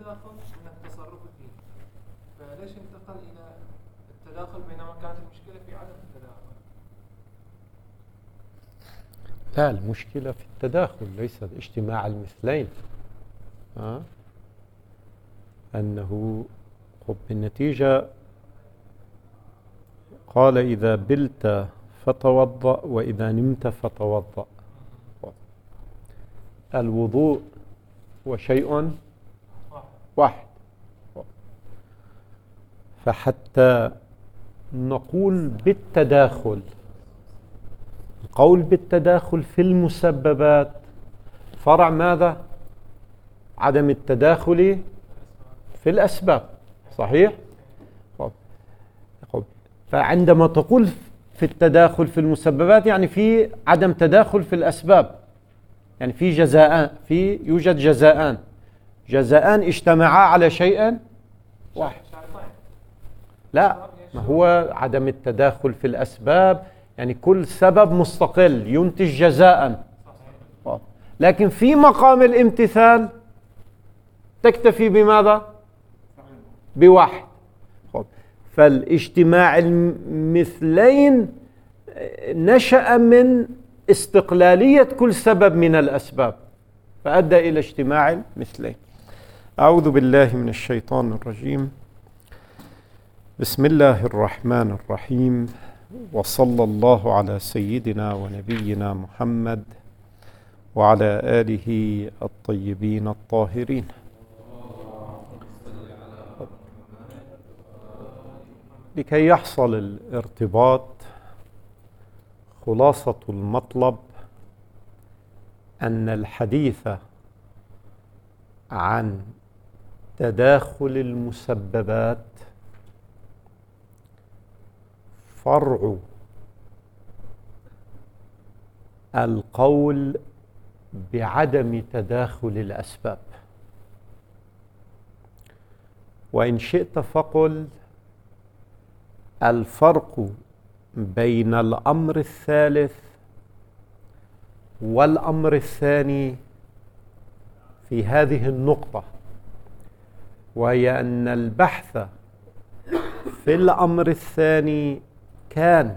التداخل من التصرف فيه، فليش انتقل إلى التداخل بينما كانت المشكلة في عدم التداخل؟ لا، المشكلة في التداخل ليس اجتماع المثلين. أنه بالنتيجة قال إذا بلت فتوضأ وإذا نمت فتوضأ. الوضوء وشيء واحد. فحتى نقول بالتداخل، القول بالتداخل في المسببات فرع ماذا؟ عدم التداخل في الأسباب. صحيح؟ فعندما تقول في التداخل في المسببات يعني في عدم تداخل في الأسباب، يعني في جزاءان، يوجد جزاءان اجتمعا على شيء واحد. لا، ما هو عدم التداخل في الأسباب يعني كل سبب مستقل ينتج جزاء، لكن في مقام الامتثال تكتفي بماذا؟ بواحد. فالاجتماع المثلين نشأ من استقلالية كل سبب من الأسباب فأدى إلى اجتماع المثلين. أعوذ بالله من الشيطان الرجيم. بسم الله الرحمن الرحيم، وصلى الله على سيدنا ونبينا محمد وعلى آله الطيبين الطاهرين. لكي يحصل الارتباط، خلاصة المطلب أن الحديث عن تداخل المسببات فرع القول بعدم تداخل الأسباب، وإن شئت فقل الفرق بين الأمر الثالث والأمر الثاني في هذه النقطة، وهي أن البحث في الأمر الثاني كان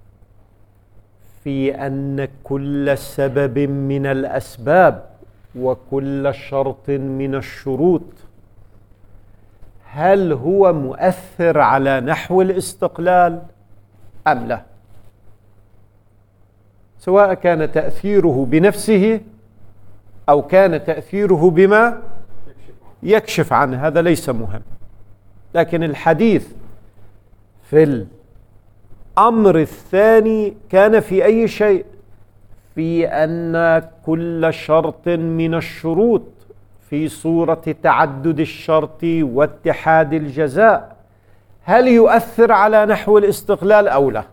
في أن كل سبب من الأسباب وكل شرط من الشروط هل هو مؤثر على نحو الاستقلال أم لا، سواء كان تأثيره بنفسه أو كان تأثيره بما يكشف عنه، هذا ليس مهم. لكن الحديث في الأمر الثاني كان في أي شيء؟ في أن كل شرط من الشروط في صورة تعدد الشرط واتحاد الجزاء هل يؤثر على نحو الاستقلال أو لا؟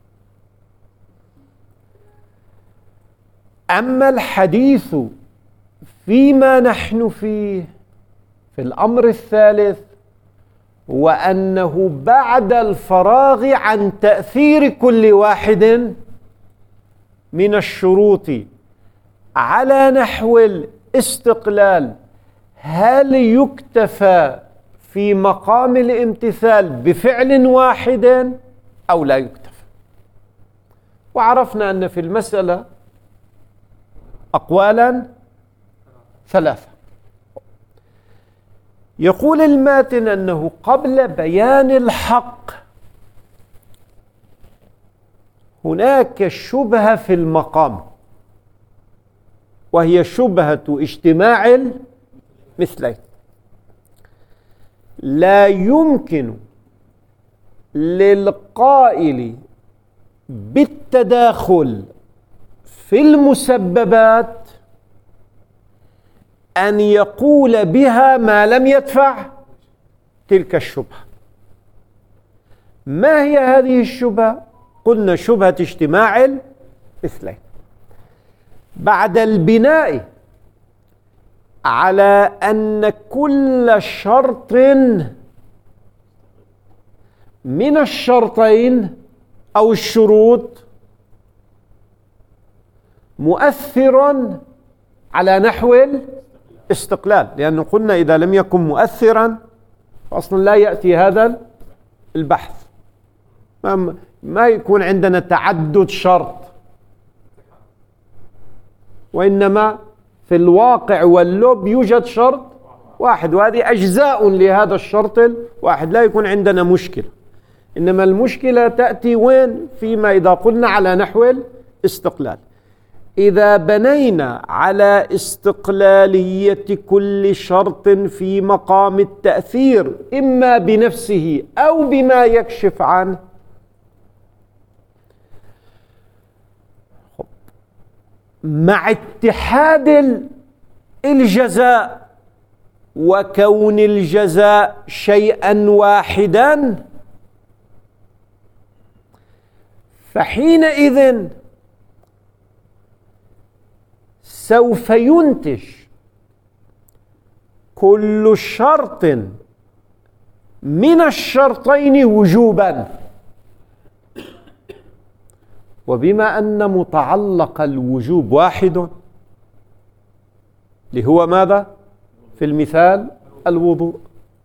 أما الحديث فيما نحن فيه في الأمر الثالث، وأنه بعد الفراغ عن تأثير كل واحد من الشروط على نحو الاستقلال هل يكتفى في مقام الامتثال بفعل واحد أو لا يكتفى؟ وعرفنا أن في المسألة أقوالا ثلاثة. يقول الماتن أنه قبل بيان الحق هناك شبهة في المقام، وهي شبهة اجتماع المثلين. لا يمكن للقائل بالتداخل في المسببات أن يقول بها ما لم يدفع تلك الشبهة. ما هي هذه الشبهة؟ قلنا شبهة اجتماع المثلين. بعد البناء على أن كل شرط من الشرطين أو الشروط مؤثر على نحو استقلال، لأنه قلنا إذا لم يكن مؤثرا أصلا لا يأتي هذا البحث. ما يكون عندنا تعدد شرط، وإنما في الواقع واللب يوجد شرط واحد، وهذه أجزاء لهذا الشرط الواحد، لا يكون عندنا مشكلة. إنما المشكلة تأتي وين؟ فيما إذا قلنا على نحو الاستقلال. إذا بنينا على استقلالية كل شرط في مقام التأثير إما بنفسه أو بما يكشف عنه، مع اتحاد الجزاء وكون الجزاء شيئا واحدا، فحينئذ سوف ينتج كل شرط من الشرطين وجوبا. وبما أن متعلق الوجوب واحد اللي هو ماذا؟ في المثال الوضوء،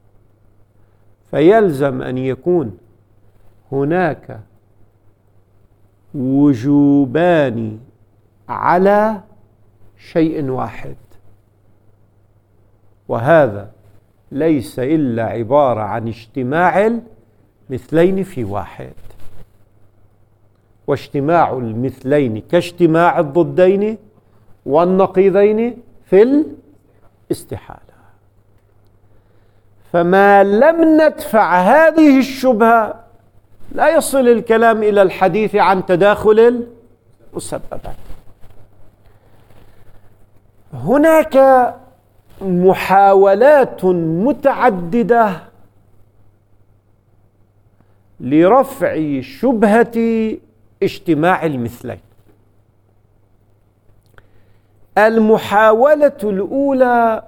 فيلزم أن يكون هناك وجوبان على شيء واحد، وهذا ليس إلا عبارة عن اجتماع المثلين في واحد، واجتماع المثلين كاجتماع الضدين والنقيضين في الاستحالة. فما لم ندفع هذه الشبهة لا يصل الكلام إلى الحديث عن تداخل المسببات. هناك محاولات متعددة لرفع شبهة اجتماع المثلين. المحاولة الأولى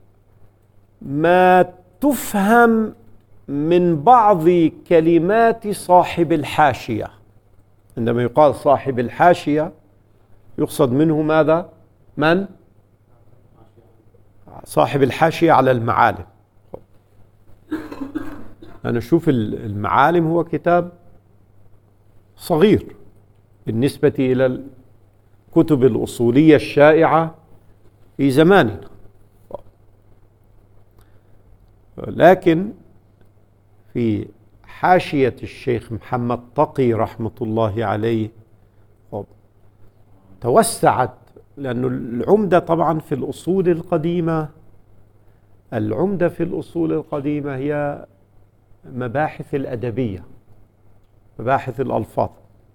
ما تفهم من بعض كلمات صاحب الحاشية. عندما يقال صاحب الحاشية يقصد منه ماذا؟ من؟ صاحب الحاشية على المعالم. أنا أشوف المعالم هو كتاب صغير بالنسبة إلى الكتب الأصولية الشائعة في زماننا، لكن في حاشية الشيخ محمد تقي رحمة الله عليه توسعت، لأن العمدة طبعا في الأصول القديمة، العمدة في الأصول القديمة هي مباحث الأدبية، مباحث الألفاظ.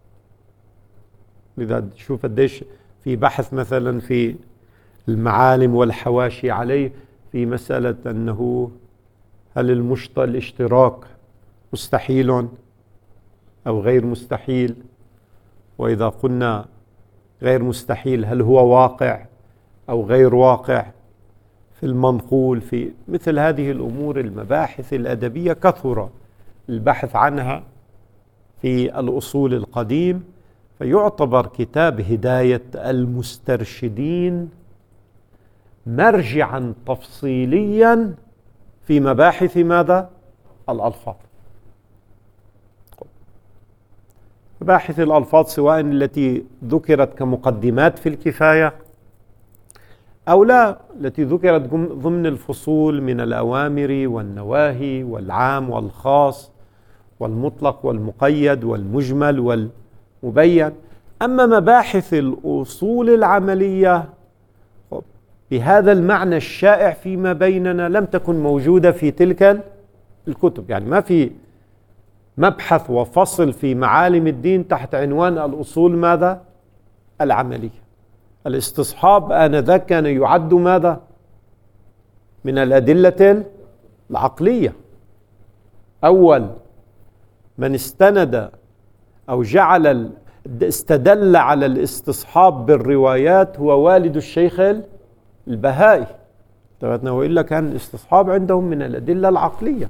لذا تشوف قديش في بحث مثلا في المعالم والحواشي عليه في مسألة أنه هل الاشتراك مستحيل أو غير مستحيل، وإذا قلنا غير مستحيل هل هو واقع أو غير واقع في المنقول، في مثل هذه الأمور. المباحث الأدبية كثر البحث عنها في الأصول القديم، فيعتبر كتاب هداية المسترشدين مرجعا تفصيليا في مباحث ماذا؟ الألفاظ. مباحث الألفاظ سواء التي ذكرت كمقدمات في الكفاية أو لا، التي ذكرت ضمن الفصول من الأوامر والنواهي والعام والخاص والمطلق والمقيد والمجمل والمبين. أما مباحث الأصول العملية بهذا المعنى الشائع فيما بيننا لم تكن موجودة في تلك الكتب. يعني ما في مبحث وفصل في معالم الدين تحت عنوان الأصول ماذا؟ العملية. الاستصحاب آنذاك كان يعد ماذا؟ من الأدلة العقلية. أول من استند أو استدل على الاستصحاب بالروايات هو والد الشيخ البهائي، وإلا كان الاستصحاب عندهم من الأدلة العقلية.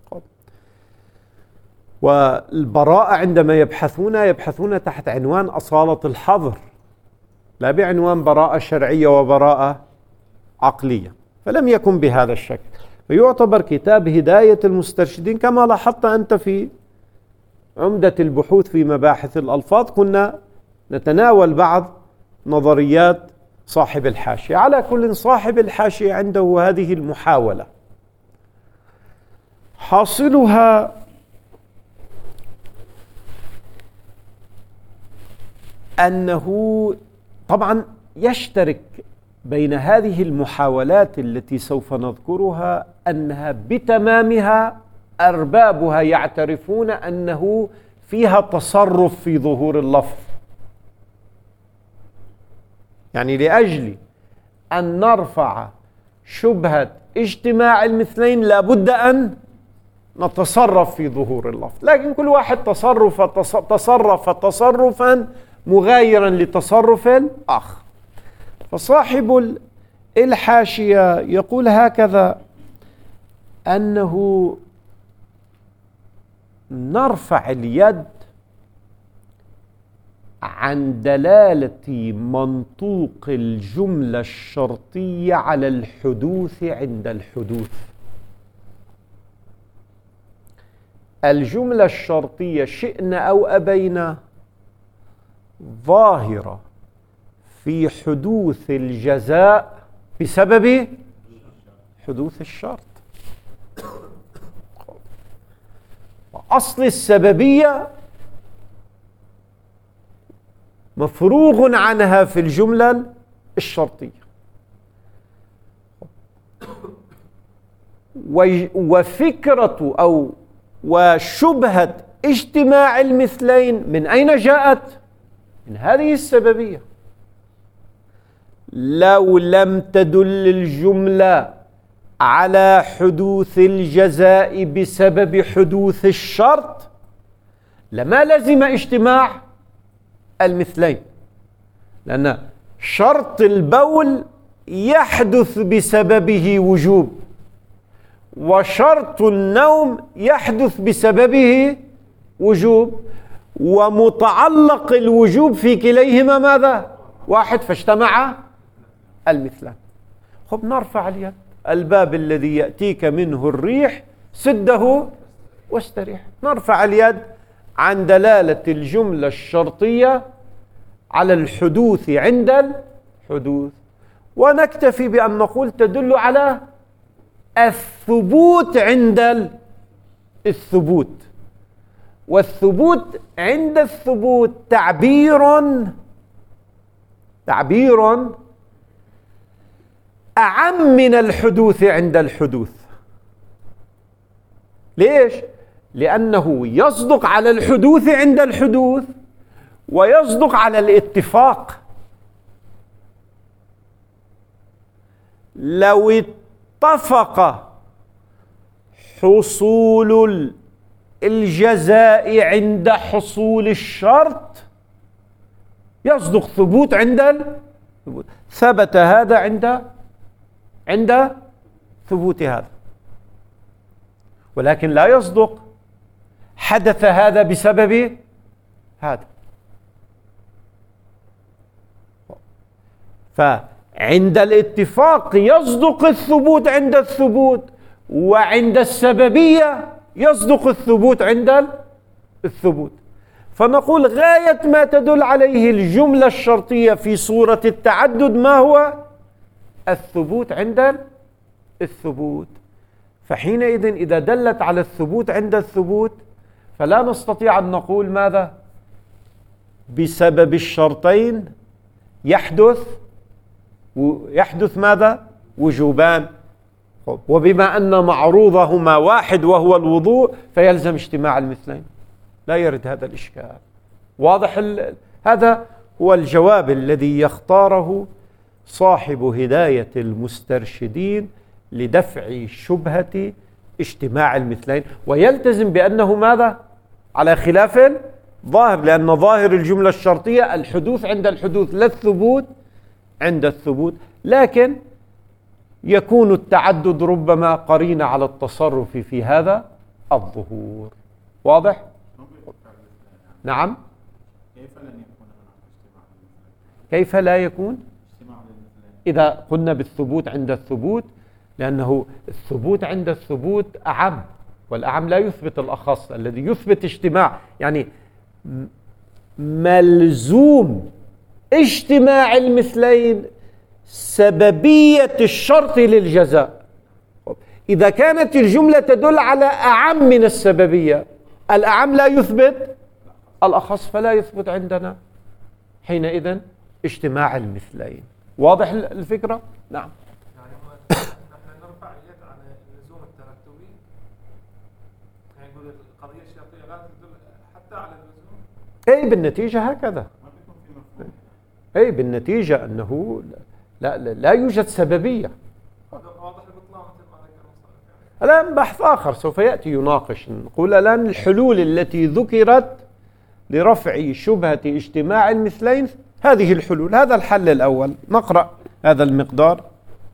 والبراءة عندما يبحثون تحت عنوان أصالة الحظر، لا بعنوان براءة شرعية وبراءة عقلية. فلم يكن بهذا الشكل. فيعتبر كتاب هداية المسترشدين كما لاحظت أنت في عمدة البحوث في مباحث الألفاظ، كنا نتناول بعض نظريات صاحب الحاشية. على كل، صاحب الحاشية عنده هذه المحاولة، حاصلها أنه طبعا يشترك بين هذه المحاولات التي سوف نذكرها أنها بتمامها أربابها يعترفون أنه فيها تصرف في ظهور اللفظ. يعني لأجل أن نرفع شبهة اجتماع المثلين لابد أن نتصرف في ظهور اللفظ، لكن كل واحد تصرف تصرفا مغايرا لتصرف الآخر. فصاحب الحاشية يقول هكذا: أنه نرفع اليد عن دلالة منطوق الجملة الشرطية على الحدوث عند الحدوث. الجملة الشرطية شئنا أو أبينا ظاهرة في حدوث الجزاء بسبب حدوث الشرط. أصل السببية مفروغ عنها في الجملة الشرطية، وفكرة أو وشبهة اجتماع المثلين من أين جاءت؟ من هذه السببية. لو لم تدل الجملة على حدوث الجزاء بسبب حدوث الشرط لما لزم اجتماع المثلين، لأن شرط البول يحدث بسببه وجوب، وشرط النوم يحدث بسببه وجوب، ومتعلق الوجوب في كليهما ماذا؟ واحد، فاجتمع المثلان. خب نرفع اليد، الباب الذي يأتيك منه الريح سده واستريح. نرفع اليد عن دلالة الجملة الشرطية على الحدوث عند الحدوث، ونكتفي بأن نقول تدل على الثبوت عند الثبوت. والثبوت عند الثبوت تعبير أعم من الحدوث عند الحدوث. ليش؟ لأنه يصدق على الحدوث عند الحدوث ويصدق على الاتفاق. لو اتفق حصول الجزاء عند حصول الشرط يصدق ثبوت عند الثبوت. ثبت هذا عند ثبوت هذا، ولكن لا يصدق حدث هذا بسبب هذا. فعند الاتفاق يصدق الثبوت عند الثبوت، وعند السببية يصدق الثبوت عند الثبوت. فنقول غاية ما تدل عليه الجملة الشرطية في صورة التعدد ما هو؟ الثبوت عند الثبوت. فحينئذ إذا دلت على الثبوت عند الثبوت فلا نستطيع أن نقول ماذا؟ بسبب الشرطين يحدث ماذا؟ وجوبان. وبما أن معروضهما واحد وهو الوضوء فيلزم اجتماع المثلين. لا يرد هذا الإشكال. واضح؟ هذا هو الجواب الذي يختاره صاحب هداية المسترشدين لدفع شبهة اجتماع المثلين، ويلتزم بأنه ماذا؟ على خلاف الظاهر، لأن ظاهر الجملة الشرطية الحدوث عند الحدوث لا الثبوت عند الثبوت، لكن يكون التعدد ربما قرين على التصرف في هذا الظهور. واضح؟ نعم. كيف لا يكون؟ إذا قلنا بالثبوت عند الثبوت لأنه الثبوت عند الثبوت أعم، والأعم لا يثبت الأخص. الذي يثبت اجتماع، يعني ملزوم اجتماع المثلين سببية الشرط للجزاء. إذا كانت الجملة تدل على أعم من السببية، الأعم لا يثبت الأخص، فلا يثبت عندنا حينئذ اجتماع المثلين. واضح الفكرة؟ نعم. يعني نحن نرفع اليد عن اللزوم الترتبي، يعني يقول القضية الشرطية لا تدل حتى على اللزوم. أي بالنتيجة هكذا. أي بالنتيجة أنه لا يوجد سببية. واضح البطلان مثل ما ذكر. الآن بحث آخر سوف يأتي يناقش. نقول الآن الحلول التي ذكرت لرفع شبهة اجتماع المثلين، هذه الحلول. هذا الحل الأول. نقرأ هذا المقدار.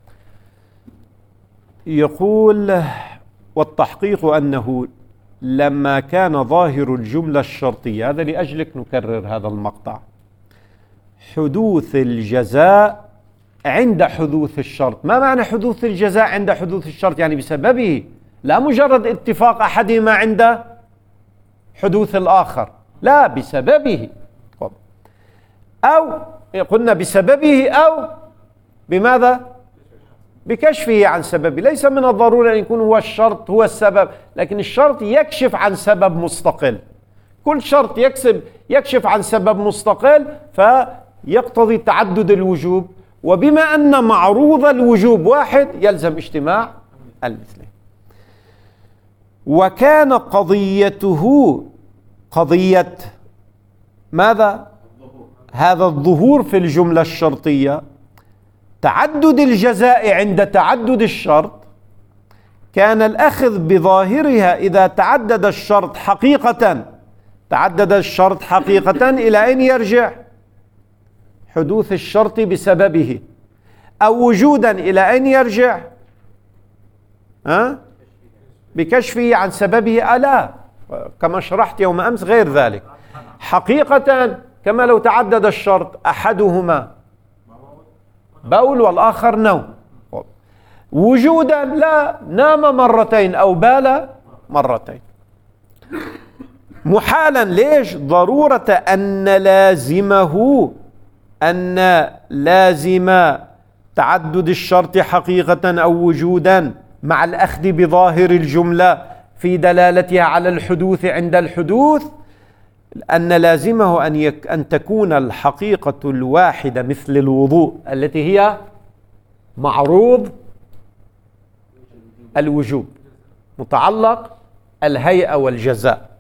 يقول: والتحقيق أنه لما كان ظاهر الجملة الشرطية، هذا لأجلك نكرر هذا المقطع، حدوث الجزاء عند حدوث الشرط. ما معنى حدوث الجزاء عند حدوث الشرط؟ يعني بسببه، لا مجرد اتفاق أحدهما عند حدوث الآخر، لا بسببه. أو قلنا بسببه أو بماذا؟ بكشفه عن سببه. ليس من الضروري أن يكون هو الشرط هو السبب، لكن الشرط يكشف عن سبب مستقل. كل شرط يكشف عن سبب مستقل فيقتضي تعدد الوجوب، وبما أن معروض الوجوب واحد يلزم اجتماع المثلين. وكان قضيته قضية ماذا؟ هذا الظهور في الجملة الشرطية، تعدد الجزاء عند تعدد الشرط. كان الأخذ بظاهرها إذا تعدد الشرط حقيقة، إلى أين يرجع؟ حدوث الشرط بسببه. أو وجودا إلى أين يرجع؟ بكشفه عن سببه. ألا كما شرحت يوم أمس غير ذلك. حقيقة كما لو تعدد الشرط، أحدهما بول والآخر نوم. وجودا لا، نام مرتين أو بال مرتين. محالا. ليش؟ ضرورة أن لازم تعدد الشرط حقيقة أو وجودا مع الأخذ بظاهر الجملة في دلالتها على الحدوث عند الحدوث، أن لازمه أن تكون الحقيقة الواحدة مثل الوضوء التي هي معروض الوجوب، متعلق الهيئة والجزاء.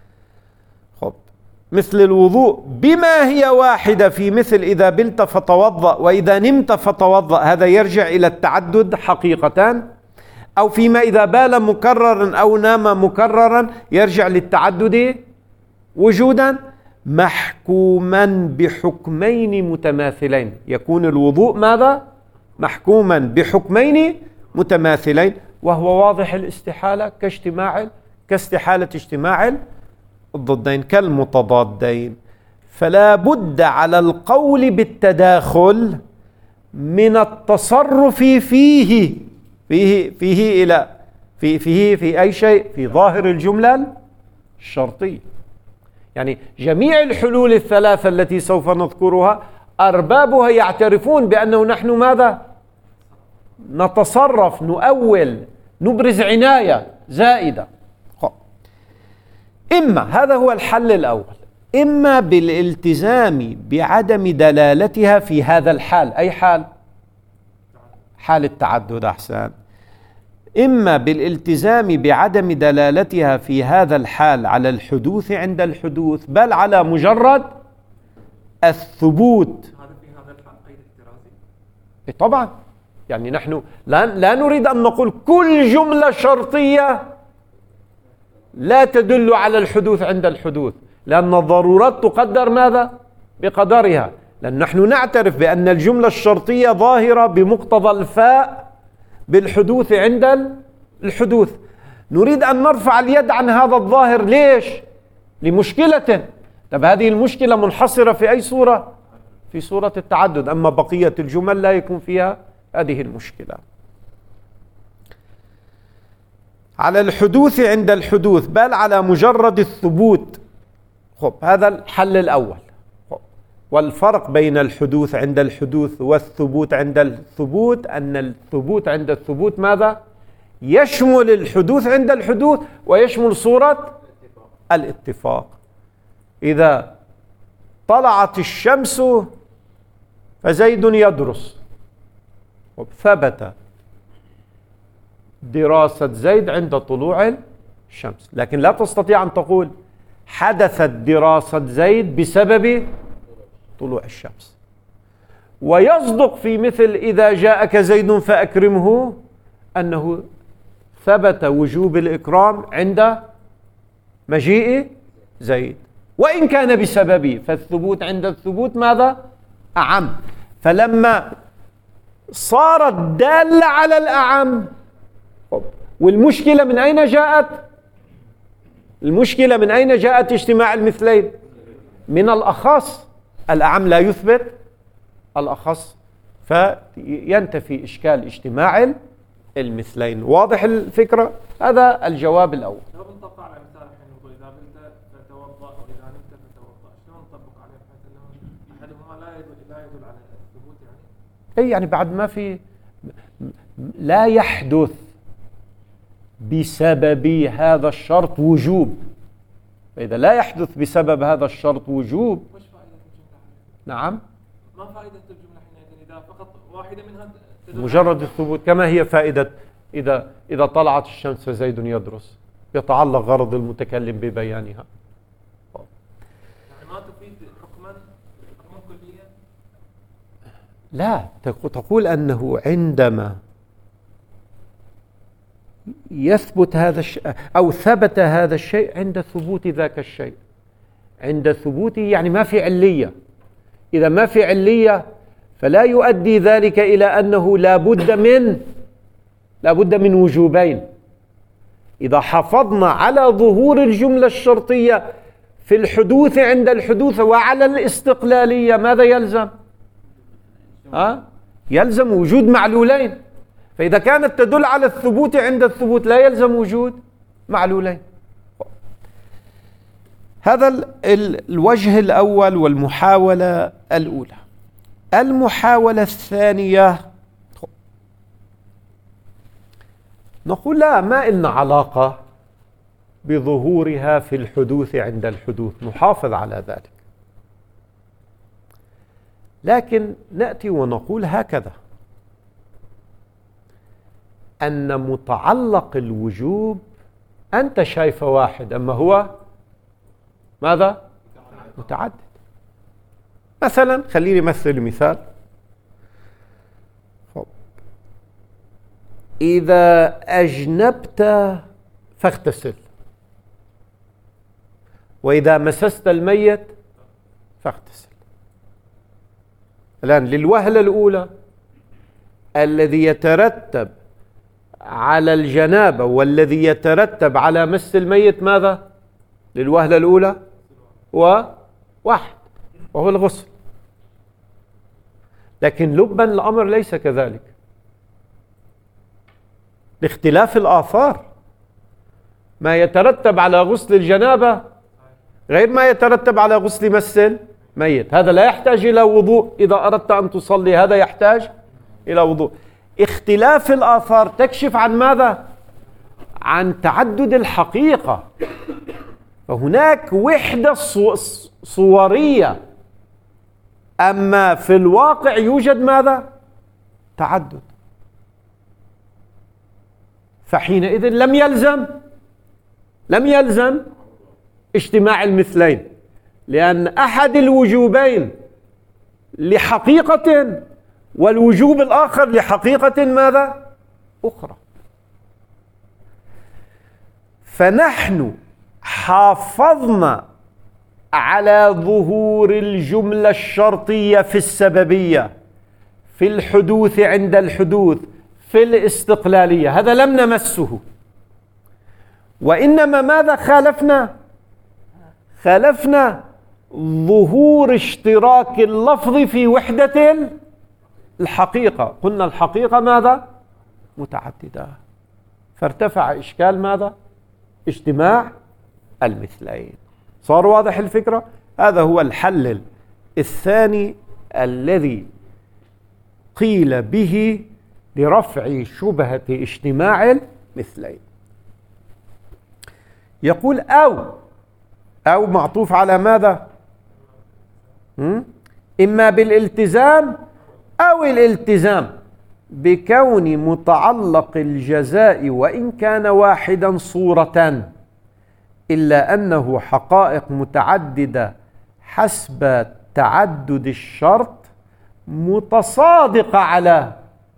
مثل الوضوء بما هي واحدة في مثل إذا بلت فتوضأ وإذا نمت فتوضأ، هذا يرجع إلى التعدد حقيقة. أو فيما إذا بال مكررا أو نام مكررا يرجع للتعدد وجودا. محكوما بحكمين متماثلين، يكون الوضوء ماذا؟ محكوما بحكمين متماثلين، وهو واضح الاستحالة كاستحالة اجتماع الضدين كالمتضادين. فلا بد على القول بالتداخل من التصرف فيه في أي شيء في ظاهر الجملة الشرطية. يعني جميع الحلول الثلاثة التي سوف نذكرها أربابها يعترفون بأنه نحن ماذا؟ نتصرف، نؤول، نبرز عناية زائدة. إما هذا هو الحل الأول، إما بالالتزام بعدم دلالتها في هذا الحال. أي حال؟ حال التعدد. أحسن. إما بالالتزام بعدم دلالتها في هذا الحال على الحدوث عند الحدوث، بل على مجرد الثبوت. هذا في هذا الحال قيد احترازي. طبعا، يعني نحن لا نريد أن نقول كل جملة شرطية لا تدل على الحدوث عند الحدوث، لأن الضرورات تقدر ماذا؟ بقدرها. لأن نحن نعترف بأن الجملة الشرطية ظاهرة بمقتضى الفاء بالحدوث عند الحدوث. نريد أن نرفع اليد عن هذا الظاهر. ليش؟ لمشكلة. طب هذه المشكلة منحصرة في أي صورة؟ في صورة التعدد. أما بقية الجمل لا يكون فيها هذه المشكلة. على الحدوث عند الحدوث، بل على مجرد الثبوت. خب هذا الحل الأول. والفرق بين الحدوث عند الحدوث والثبوت عند الثبوت أن الثبوت عند الثبوت ماذا؟ يشمل الحدوث عند الحدوث ويشمل صورة الاتفاق. إذا طلعت الشمس فزيد يدرس، ثبت دراسة زيد عند طلوع الشمس، لكن لا تستطيع أن تقول حدثت دراسة زيد بسبب طلوع الشمس. ويصدق في مثل إذا جاءك زيد فأكرمه أنه ثبت وجوب الإكرام عند مجيء زيد وإن كان بسببه، فالثبوت عند الثبوت ماذا؟ أعم. فلما صارت دالة على الأعم، والمشكلة من أين جاءت؟ المشكلة من أين جاءت اجتماع المثلين؟ من الأخص. الأعم لا يثبت الأخص، فينتفي إشكال اجتماع المثلين. واضح الفكرة؟ هذا الجواب الأول. لو بنطبق على مثال الحين نقول إذا بنت فتوضأ وإذا نمت فتوضأ، شلون نطبق عليه بحيث أنه أحدهما لا يدل على الثبوت يعني؟ أي يعني بعد ما في لا يحدث بسبب هذا الشرط وجوب. فإذا لا يحدث بسبب هذا الشرط وجوب، وش فائدة الجملة؟ نعم، ما فائدة الجملة حينئذ إذا فقط واحدة منها مجرد الثبوت. كما هي فائدة إذا طلعت الشمس فزيد يدرس، يتعلق غرض المتكلم ببيانها. يعني ما تفيد حكما كليا؟ لا، تقول أنه عندما يثبت هذا الشيء أو ثبت هذا الشيء عند ثبوت ذاك الشيء، عند ثبوته يعني ما في علية. إذا ما في علية فلا يؤدي ذلك إلى أنه لا بد من وجوبين. إذا حافظنا على ظهور الجملة الشرطية في الحدوث عند الحدوث وعلى الاستقلالية، ماذا يلزم؟ يلزم وجود معلولين. فإذا كانت تدل على الثبوت عند الثبوت لا يلزم وجود معلولين. هذا الوجه الأول والمحاولة الأولى. المحاولة الثانية نقول لا، ما إن علاقة بظهورها في الحدوث عند الحدوث، نحافظ على ذلك، لكن نأتي ونقول هكذا: أن متعلق الوجوب أنت شايف واحد، أما هو ماذا؟ متعدد. مثلا خليني مثل مثال. إذا أجنبت فاغتسل، وإذا مسست الميت فاغتسل. الآن للوهلة الأولى الذي يترتب على الجنابة والذي يترتب على مس الميت ماذا؟ للوهلة الأولى واحد، وهو الغسل. لكن لبا الأمر ليس كذلك لاختلاف الآثار. ما يترتب على غسل الجنابة غير ما يترتب على غسل مس الميت. هذا لا يحتاج إلى وضوء، إذا أردت أن تصلي هذا يحتاج إلى وضوء. اختلاف الآثار تكشف عن ماذا؟ عن تعدد الحقيقة. فهناك وحدة صورية، أما في الواقع يوجد ماذا؟ تعدد. فحينئذ لم يلزم اجتماع المثلين، لأن أحد الوجوبين لحقيقة والوجوب الآخر لحقيقة ماذا؟ أخرى. فنحن حافظنا على ظهور الجملة الشرطية في السببية، في الحدوث عند الحدوث، في الاستقلالية، هذا لم نمسه. وإنما ماذا خالفنا ظهور اشتراك اللفظ في وحدة الحقيقة. قلنا الحقيقة ماذا؟ متعددة. فارتفع إشكال ماذا؟ اجتماع المثلين. صار واضح الفكرة؟ هذا هو الحل الثاني الذي قيل به لرفع شبهة اجتماع المثلين. يقول أو معطوف على ماذا؟ إما بالالتزام أو الالتزام بكون متعلق الجزاء وإن كان واحدا صورة، إلا أنه حقائق متعددة حسب تعدد الشرط متصادقة على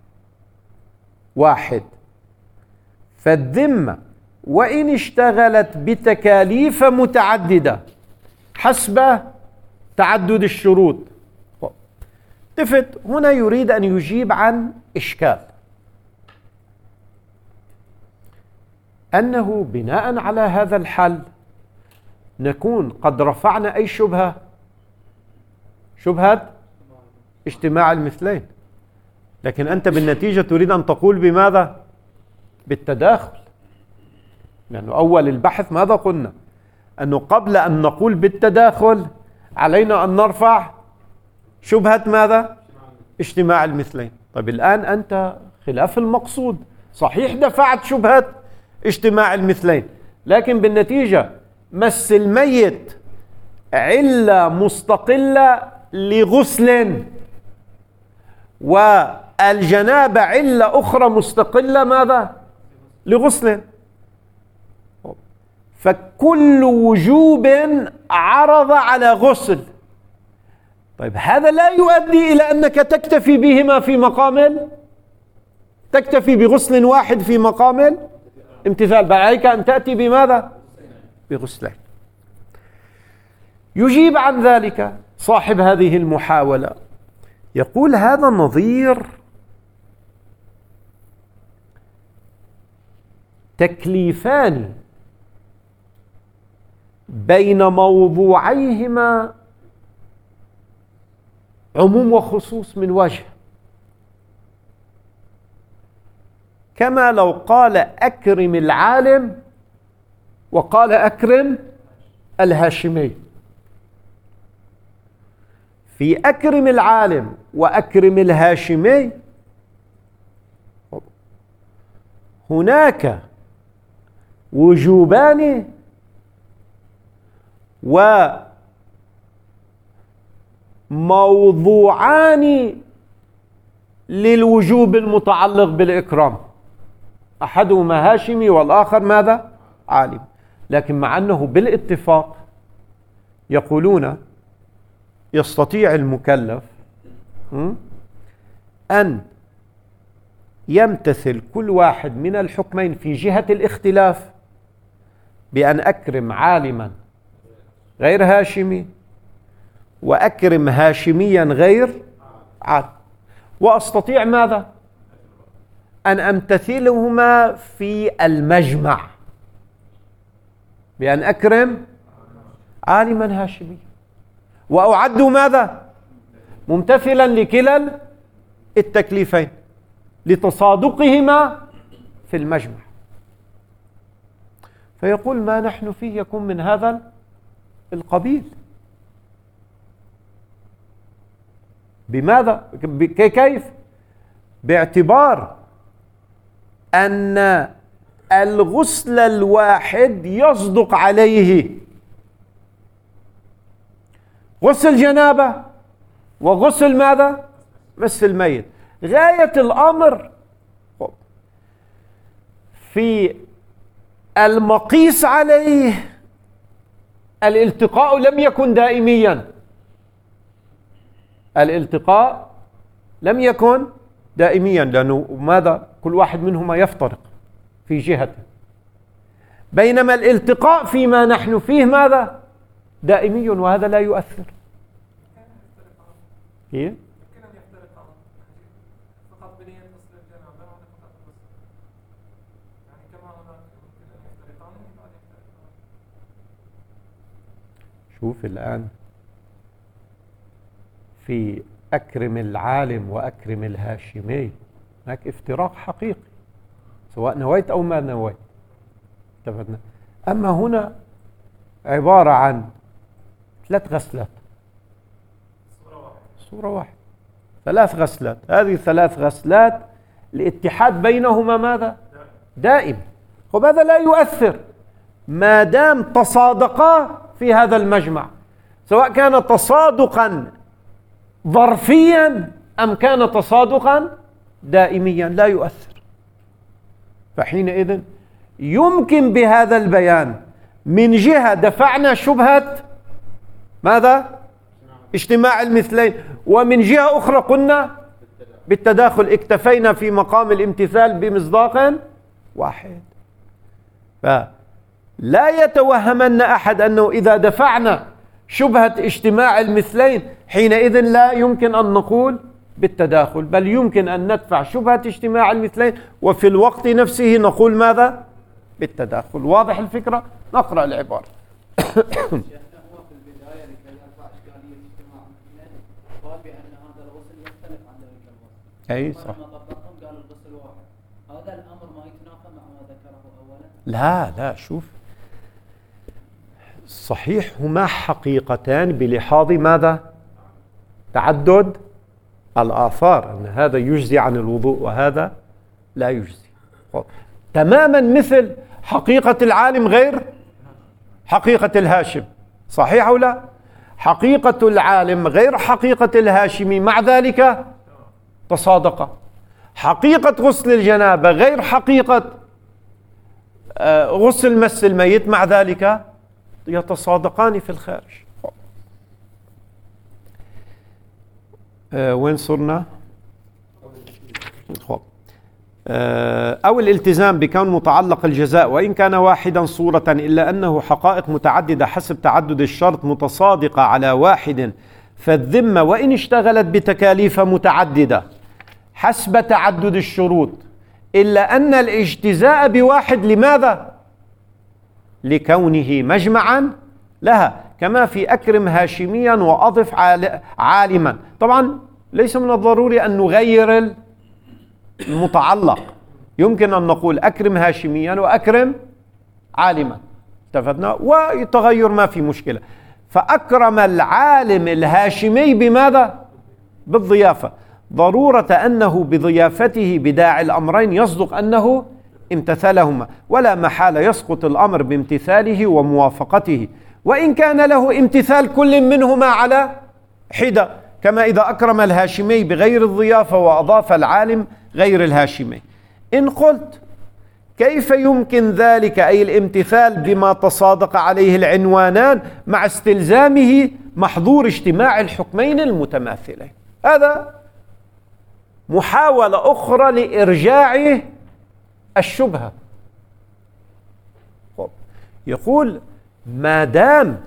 واحد. فالذمة وإن اشتغلت بتكاليف متعددة حسب تعدد الشروط. التفت هنا يريد أن يجيب عن إشكال، أنه بناء على هذا الحل نكون قد رفعنا أي شبهة؟ شبهة اجتماع المثلين. لكن أنت بالنتيجة تريد أن تقول بماذا؟ بالتداخل. لأنه أول البحث ماذا قلنا؟ أنه قبل أن نقول بالتداخل علينا أن نرفع شبهة ماذا؟ اجتماع المثلين. طيب الآن أنت خلاف المقصود، صحيح دفعت شبهة اجتماع المثلين، لكن بالنتيجة مس الميت علة مستقلة لغسل، والجنابة علة أخرى مستقلة ماذا؟ لغسل. فكل وجوب عرض على غسل. طيب هذا لا يؤدي إلى أنك تكتفي بهما في مقام، تكتفي بغسل واحد في مقام امتثال، بل عليك أن تأتي بماذا؟ بغسلين. يجيب عن ذلك صاحب هذه المحاولة، يقول هذا نظير تكليفان بين موضوعيهما عموم وخصوص من وجه، كما لو قال أكرم العالم وقال أكرم الهاشمي. في أكرم العالم وأكرم الهاشمي هناك وجوبان وموضوعان للوجوب المتعلق بالإكرام، أحدهما هاشمي والآخر ماذا؟ عالم. لكن مع أنه بالاتفاق يقولون يستطيع المكلف أن يمتثل كل واحد من الحكمين في جهة الاختلاف بأن أكرم عالما غير هاشمي وأكرم هاشميا غير عالم، وأستطيع ماذا؟ أن أمتثلهما في المجمع بأن أكرم عالما هاشميا وأعد ماذا؟ ممتثلا لكلا التكليفين لتصادقهما في المجمع. فيقول ما نحن فيه يكون من هذا القبيل. بماذا؟ كيف؟ باعتبار أن الغسل الواحد يصدق عليه غسل جنابة وغسل ماذا؟ مس الميت. غاية الأمر في المقيس عليه الالتقاء لم يكن دائميا، الالتقاء لم يكن دائميا، لأنه ماذا؟ كل واحد منهما يفترق في جهته، بينما الالتقاء فيما نحن فيه ماذا؟ دائمي، وهذا لا يؤثر. كيف؟ شوف الآن في أكرم العالم وأكرم الهاشمي هناك افتراق حقيقي، سواء نويت أو ما نويت. اتفقنا. أما هنا عبارة عن 3 غسلات، صورة واحدة، 3 غسلات. هذه 3 غسلات الاتحاد بينهما ماذا؟ دائم. وهذا لا يؤثر ما دام تصادقا في هذا المجمع، سواء كان تصادقا ظرفيا أم كان تصادقا دائميا لا يؤثر. فحينئذ يمكن بهذا البيان من جهة دفعنا شبهة ماذا؟ اجتماع المثلين، ومن جهة أخرى قلنا بالتداخل، اكتفينا في مقام الامتثال بمصداق واحد. فلا يتوهمن أحد أنه إذا دفعنا شبهة اجتماع المثلين حينئذ لا يمكن أن نقول بالتداخل، بل يمكن أن ندفع شبهة اجتماع المثلين وفي الوقت نفسه نقول ماذا؟ بالتداخل. واضح الفكرة؟ نقرأ العبارة. أي صح. هذا الأمر ما يتنافى مع ما ذكره أولا؟ لا شوف، صحيح هما حقيقتان بلحاظ ماذا؟ تعدد الآثار، أن هذا يجزي عن الوضوء وهذا لا يجزي. تماما مثل حقيقة العالم غير حقيقة الهاشم، صحيح أو لا؟ حقيقة العالم غير حقيقة الهاشمي، مع ذلك تصادقا. حقيقة غسل الجنابة غير حقيقة غسل مس الميت، مع ذلك يتصادقان في الخارج. وين صرنا؟ أو الالتزام بكون متعلق الجزاء وإن كان واحدا صورة، إلا أنه حقائق متعددة حسب تعدد الشرط متصادقة على واحد، فالذمة وإن اشتغلت بتكاليف متعددة حسب تعدد الشروط، إلا أن الاجتزاء بواحد لماذا؟ لكونه مجمعا لها، كما في أكرم هاشميا وأضف عالما. طبعا ليس من الضروري أن نغير المتعلق، يمكن أن نقول أكرم هاشميا وأكرم عالما، اتفقنا، ويتغير ما في مشكلة. فأكرم العالم الهاشمي بماذا؟ بالضيافة، ضرورة أنه بضيافته بداعي الأمرين يصدق أنه امتثلهما، ولا محالة يسقط الأمر بامتثاله وموافقته، وإن كان له امتثال كل منهما على حدة، كما إذا أكرم الهاشمي بغير الضيافة وأضاف العالم غير الهاشمي. إن قلت كيف يمكن ذلك، أي الامتثال بما تصادق عليه العنوانان مع استلزامه محظور اجتماع الحكمين المتماثلين؟ هذا محاولة أخرى لإرجاع الشبهة. يقول ما دام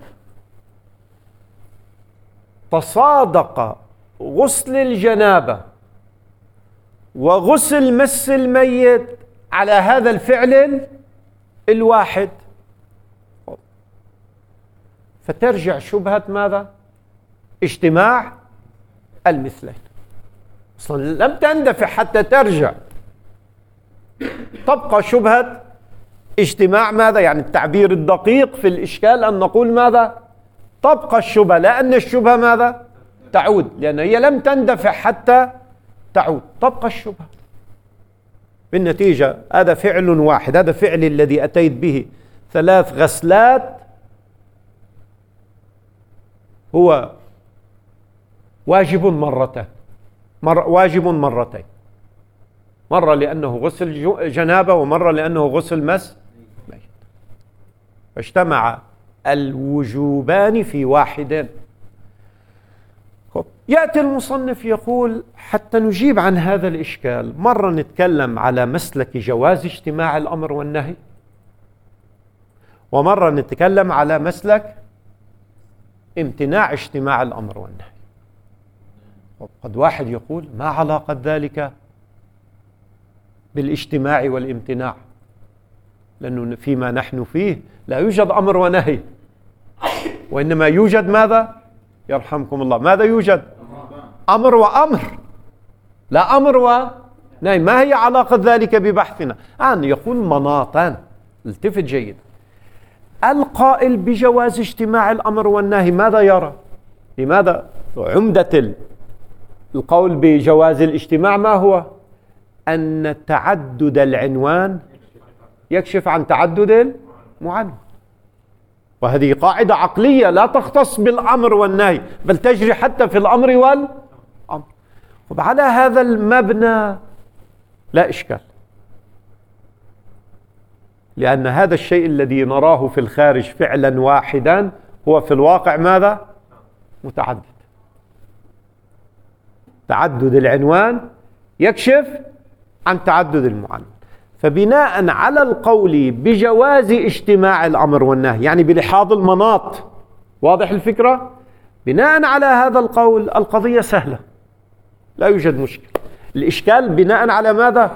تصادق غسل الجنابة وغسل مس الميت على هذا الفعل الواحد، فترجع شبهة ماذا؟ اجتماع المثلين. أصلا لم تندفع حتى ترجع، تبقى شبهة اجتماع ماذا؟ يعني التعبير الدقيق في الإشكال أن نقول ماذا؟ تبقى الشبهة، لأن الشبهة ماذا؟ تعود، لأن هي لم تندفع حتى تعود، تبقى الشبهة. بالنتيجة هذا فعل واحد، هذا فعل الذي أتيت به 3 غسلات هو واجب مرتين، واجب مرتين، مرة لأنه غسل جنابة ومرة لأنه غسل مس ميت، فاجتمع الوجوبان في واحد. يأتي المصنف يقول حتى نجيب عن هذا الإشكال، مرة نتكلم على مسلك جواز اجتماع الأمر والنهي، ومرة نتكلم على مسلك امتناع اجتماع الأمر والنهي. قد واحد يقول ما علاقة ذلك بالاجتماع والامتناع، لأنه فيما نحن فيه لا يوجد أمر ونهي، وإنما يوجد ماذا؟ يرحمكم الله، ماذا يوجد؟ أمر وأمر، لا أمر نعم. ما هي علاقة ذلك ببحثنا؟ يقول مناطان. التفت جيدا. القائل بجواز اجتماع الأمر والنهي ماذا يرى؟ لماذا عمدة القول بجواز الاجتماع ما هو؟ أن تعدد العنوان يكشف عن تعدد المعنون، وهذه قاعدة عقلية لا تختص بالأمر والنهي بل تجري حتى في الأمر والأمر. وعلى هذا المبنى لا إشكال، لأن هذا الشيء الذي نراه في الخارج فعلا واحدا هو في الواقع ماذا؟ متعدد. تعدد العنوان يكشف عن تعدد المعنون. فبناء على القول بجواز اجتماع الأمر والنهي، يعني بلحاظ المناط، واضح الفكرة؟ بناء على هذا القول القضية سهلة، لا يوجد مشكلة. الإشكال بناء على ماذا؟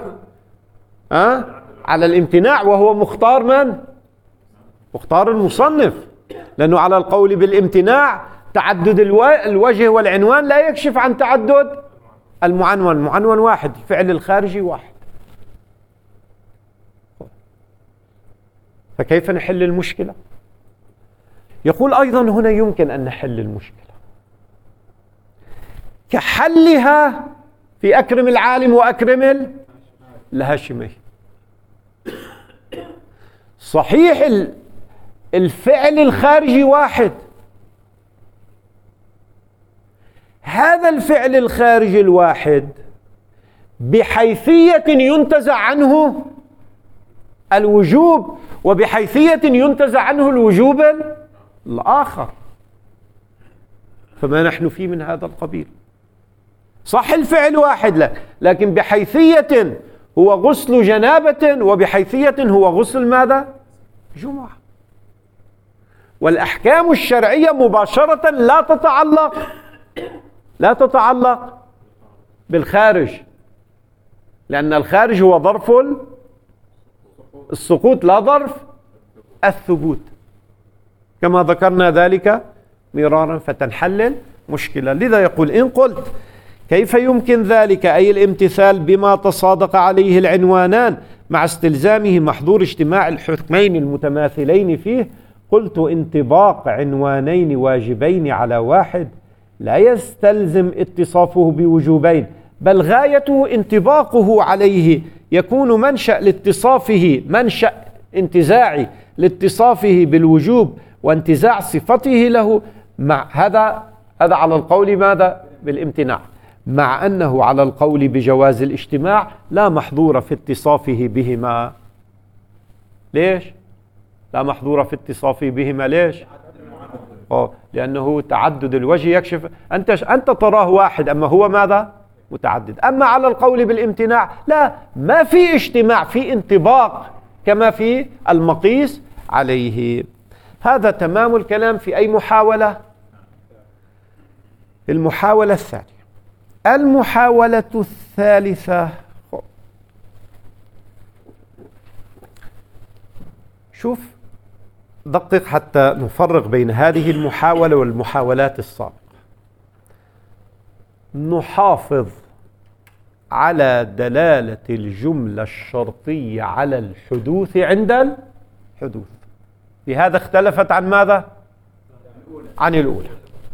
على الامتناع، وهو مختار من؟ مختار المصنف، لأنه على القول بالامتناع تعدد الوجه والعنوان لا يكشف عن تعدد المعنون. المعنون واحد، الفعل الخارجي واحد. فكيف نحل المشكلة؟ يقول أيضا هنا يمكن أن نحل المشكلة كحلها في أكرم العالم وأكرم الهاشمي. صحيح الفعل الخارجي واحد، هذا الفعل الخارجي الواحد بحيثية ينتزع عنه الوجوب، وبحيثية ينتزع عنه الوجوب الآخر. فما نحن فيه من هذا القبيل. صح الفعل واحد، لكن بحيثية هو غسل جنابة، وبحيثية هو غسل ماذا؟ جمعة. والأحكام الشرعية مباشرة لا تتعلق بالخارج، لأن الخارج هو ظرف السقوط لا ظرف الثبوت، كما ذكرنا ذلك مرارا. فتنحل مشكلة. لذا يقول إن قلت كيف يمكن ذلك، أي الامتثال بما تصادق عليه العنوانان مع استلزامه محظور اجتماع الحكمين المتماثلين فيه، قلت انطباق عنوانين واجبين على واحد لا يستلزم اتصافه بوجوبين، بل غايته انطباقه عليه، يكون منشأ انتزاعي لاتصافه بالوجوب وانتزاع صفته له. مع هذا على القول ماذا؟ بالامتناع، مع أنه على القول بجواز الاجتماع لا محظور في اتصافه بهما. ليش؟ لا محظور في اتصافه بهما. ليش؟ لأنه تعدد الوجه يكشف. أنت تراه واحد، أما هو ماذا؟ متعدد. أما على القول بالامتناع لا، ما في اجتماع، في انطباق كما في المقيس عليه. هذا تمام الكلام في أي محاولة؟ المحاولة الثانية. المحاولة الثالثة، شوف دقق حتى نفرق بين هذه المحاولة والمحاولات السابقة. نحافظ على دلالة الجملة الشرطية على الحدوث عند الحدوث. لهذا اختلفت عن ماذا؟ عن الأولى.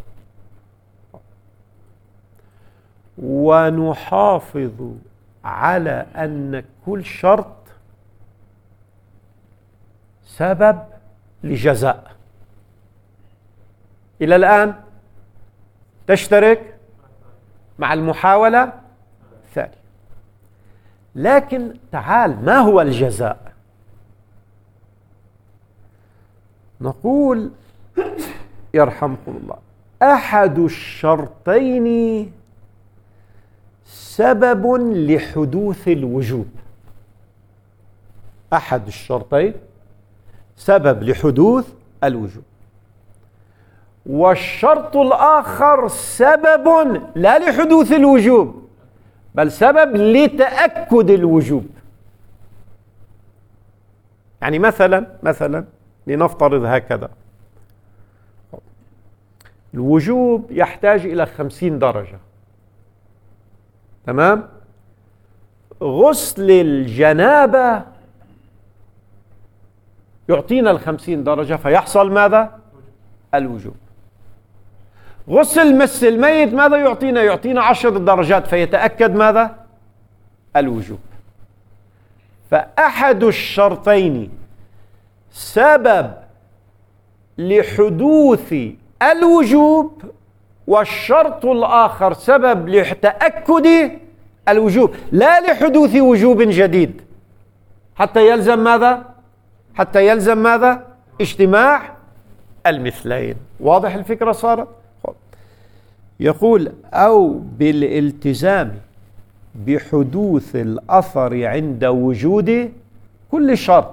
ونحافظ على أن كل شرط سبب لجزاء. إلى الآن تشترك مع المحاولة الثانية. لكن تعال، ما هو الجزاء؟ نقول يرحمكم الله أحد الشرطين سبب لحدوث الوجوب. أحد الشرطين سبب لحدوث الوجوب، والشرط الآخر سبب لا لحدوث الوجوب بل سبب لتأكد الوجوب. يعني مثلا لنفترض هكذا: الوجوب يحتاج إلى 50 درجة، تمام؟ غسل الجنابة يعطينا 50 درجة فيحصل ماذا؟ الوجوب. غسل مس الميت ماذا يعطينا؟ يعطينا 10 درجات فيتأكد ماذا؟ الوجوب. فأحد الشرطين سبب لحدوث الوجوب، والشرط الآخر سبب لتأكد الوجوب، لا لحدوث وجوب جديد، حتى يلزم ماذا؟ حتى يلزم ماذا؟ اجتماع المثلين. واضح الفكرة صارت؟ يقول أو بالالتزام بحدوث الأثر عند وجود كل شرط،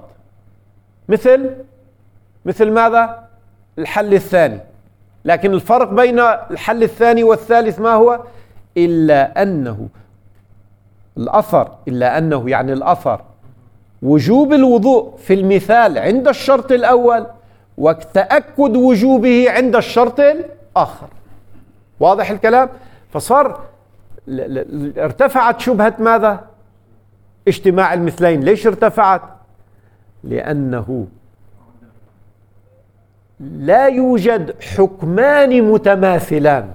مثل ماذا؟ الحل الثاني. لكن الفرق بين الحل الثاني والثالث ما هو؟ إلا أنه يعني الأثر وجوب الوضوء في المثال عند الشرط الأول، وتأكد وجوبه عند الشرط الآخر. واضح الكلام؟ فصار ارتفعت شبهة ماذا؟ اجتماع المثلين. ليش ارتفعت؟ لأنه لا يوجد حكمان متماثلان،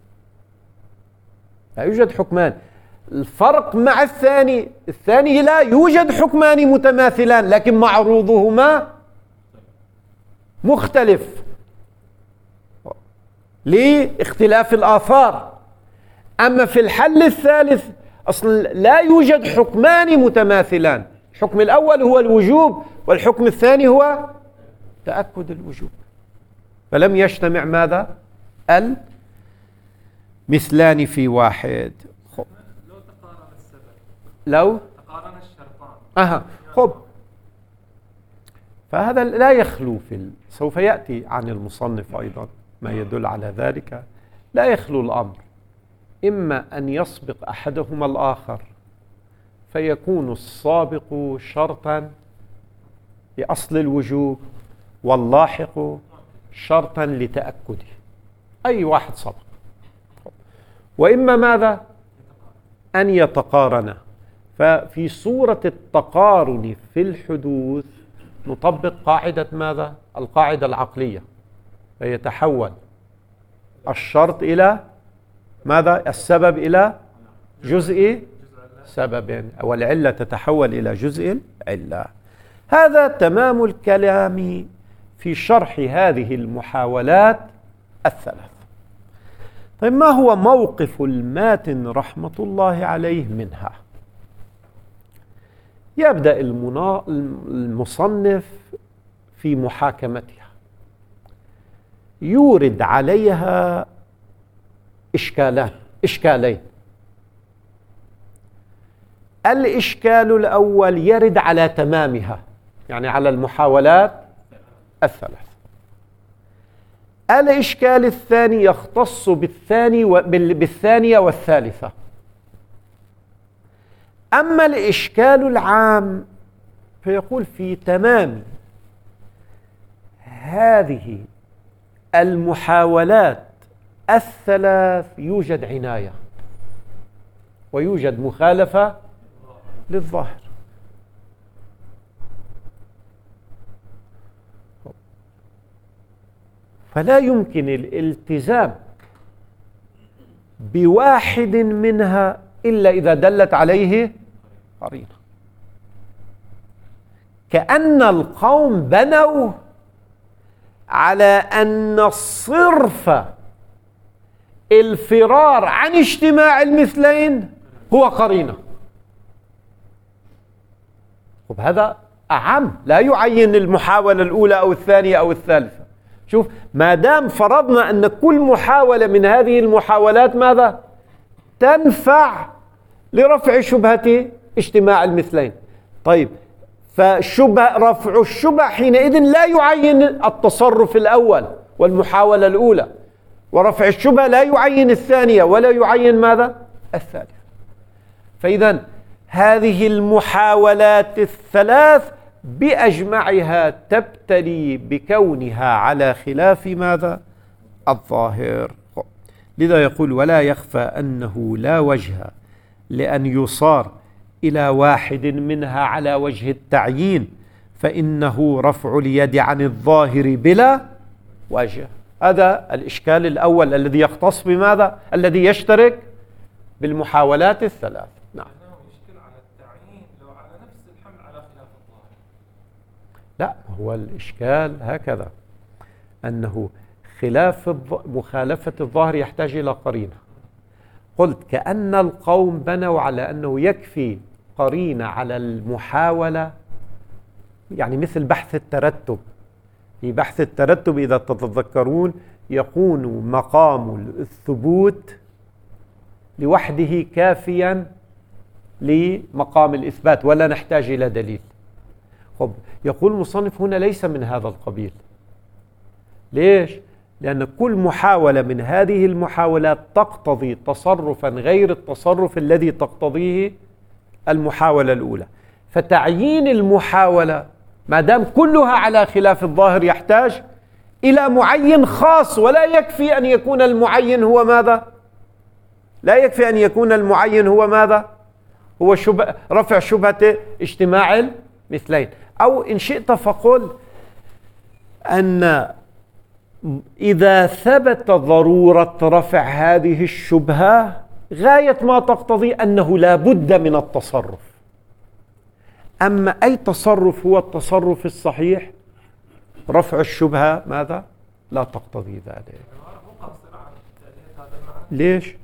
لا يوجد حكمان. الفرق مع الثاني لا يوجد حكمان متماثلان، لكن معروضهما مختلف لاختلاف الآثار. أما في الحل الثالث أصلا لا يوجد حكمان متماثلان، الحكم الأول هو الوجوب والحكم الثاني هو تأكد الوجوب، فلم يجتمع ماذا؟ المثلان في واحد. لو تقارن السبب، لو تقارن الشرطان خب، فهذا لا يخلو سوف يأتي عن المصنف أيضا ما يدل على ذلك. لا يخلو الأمر إما أن يسبق أحدهما الآخر فيكون السابق شرطا لأصل الوجوب واللاحق شرطا لتأكده، أي واحد سبق، وإما ماذا؟ أن يتقارن. ففي صورة التقارن في الحدوث نطبق قاعدة ماذا؟ القاعدة العقلية، فيتحول الشرط إلى ماذا؟ السبب إلى جزء سبب، والعلة تتحول إلى جزء العلة. هذا تمام الكلام في شرح هذه المحاولات الثلاث. طيب ما هو موقف الماتن رحمة الله عليه منها؟ يبدأ المصنف في محاكمتها، يورد عليها إشكالين. الإشكال الأول يرد على تمامها، يعني على المحاولات الثلاث. الإشكال الثاني يختص بالثانية والثالثة. أما الإشكال العام فيقول في تمام هذه المحاولات الثلاث يوجد عناية ويوجد مخالفة للظاهر. فلا يمكن الالتزام بواحد منها إلا إذا دلت عليه قرينة. كأن القوم بنوا على أن صرف الفرار عن اجتماع المثلين هو قرينة. وهذا أعم، لا يعين المحاولة الأولى أو الثانية أو الثالثة. شوف، ما دام فرضنا أن كل محاولة من هذه المحاولات ماذا؟ تنفع لرفع شبهة اجتماع المثلين. طيب، رفع الشبهة حينئذ لا يعين التصرف الأول والمحاولة الأولى، ورفع الشبهة لا يعين الثانية ولا يعين ماذا؟ الثالثة. فإذا هذه المحاولات الثلاث بأجمعها تبتلي بكونها على خلاف ماذا؟ الظاهر. لذا يقول ولا يخفى أنه لا وجه لأن يصار إلى واحد منها على وجه التعيين فإنه رفع اليد عن الظاهر بلا وجه. هذا الإشكال الأول الذي يختص بماذا؟ الذي يشترك بالمحاولات الثلاث. نعم. يشكل على التعيين لو على نفس الحمل على خلاف الظاهر. لا، هو الإشكال هكذا أنه خلاف مخالفة الظاهر يحتاج إلى قرينة. قلت كأن القوم بنوا على أنه يكفي قرينة على المحاولة، يعني مثل بحث الترتب. في بحث الترتب إذا تتذكرون يكون مقام الثبوت لوحده كافيا لمقام الإثبات ولا نحتاج إلى دليل. خب، يقول المصنف هنا ليس من هذا القبيل. ليش؟ لأن كل محاولة من هذه المحاولات تقتضي تصرفا غير التصرف الذي تقتضيه المحاولة الأولى. فتعيين المحاولة ما دام كلها على خلاف الظاهر يحتاج إلى معين خاص، ولا يكفي أن يكون المعين هو ماذا؟ لا يكفي أن يكون المعين هو ماذا؟ هو رفع شبهة اجتماع المثلين. أو إن شئت فقل أن إذا ثبت ضرورة رفع هذه الشبهة غاية ما تقتضي أنه لا بد من التصرف. أما أي تصرف هو التصرف الصحيح، رفع الشبهة ماذا؟ لا تقتضي ذلك. ليش؟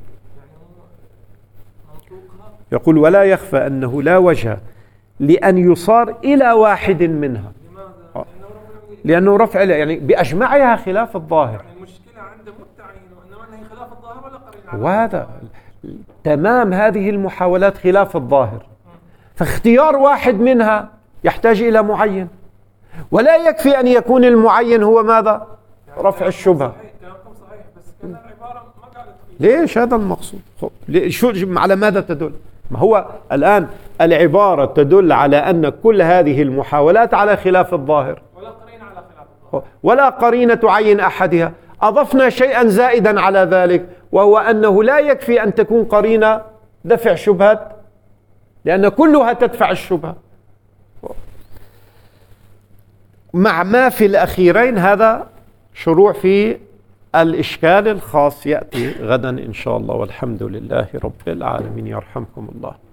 يقول ولا يخفى أنه لا وجه لأن يصار إلى واحد منها. لأنه رفع يعني بأجمعها خلاف الظاهر. يعني المشكلة عنده مو التعيين وإنما أنه خلاف الظاهر ولا قرينة على وهذا تمام هذه المحاولات خلاف الظاهر، فاختيار واحد منها يحتاج إلى معين، ولا يكفي أن يكون المعين هو ماذا؟ يعني رفع الشبهة. كلامكم صحيح بس كان العبارة ما قالت ليش هذا المقصود؟ شو على ماذا تدل؟ ما هو الآن العبارة تدل على أن كل هذه المحاولات على خلاف الظاهر ولا قرينة تعين أحدها. أضفنا شيئا زائدا على ذلك، وهو أنه لا يكفي أن تكون قرينة دفع شبهة، لأن كلها تدفع الشبهة. مع ما في الأخيرين هذا شروع في الإشكال الخاص يأتي غدا إن شاء الله، والحمد لله رب العالمين. يرحمكم الله.